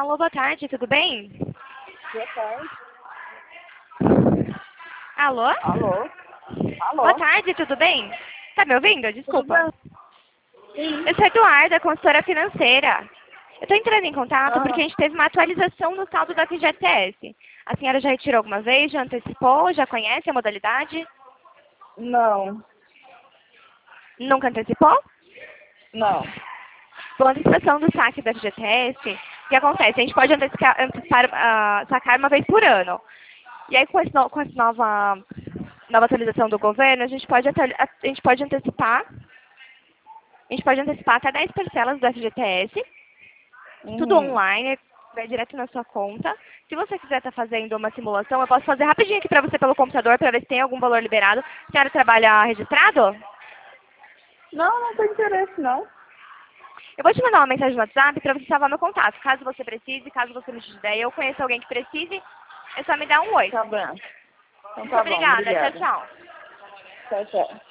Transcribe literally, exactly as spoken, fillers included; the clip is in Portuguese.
Alô, boa tarde, tudo bem? Boa tarde. Alô? Alô? Boa Alô? tarde, tudo bem? Tá me ouvindo? Tudo Desculpa. bem? Sim. Eu sou Eduarda, consultora financeira. Eu tô entrando em contato Ah, porque a gente teve uma atualização no saldo da F G T S. A senhora já retirou alguma vez, já antecipou, já conhece a modalidade? não, Nunca antecipou? não. Com a antecipação do saque da F G T S, o que acontece? A gente pode antecipar, antecipar ah, sacar uma vez por ano. E aí, com, esse no- com essa nova, nova atualização do governo, a gente pode, atu- a gente pode antecipar, a gente pode antecipar até dez parcelas do F G T S, tudo Uhum. online, vai direto na sua conta. Se você quiser estar fazendo uma simulação, eu posso fazer rapidinho aqui para você pelo computador, para ver se tem algum valor liberado. A senhora trabalha registrado? Não, não tem interesse, não. Eu vou te mandar uma mensagem no WhatsApp para você salvar meu contato. Caso você precise, caso você me dê ideia, eu conheço alguém que precise, é só me dar um oi. Tá bem. Então Muito tá bom, obrigada. Tchau, obrigada. tchau. Tchau, tchau.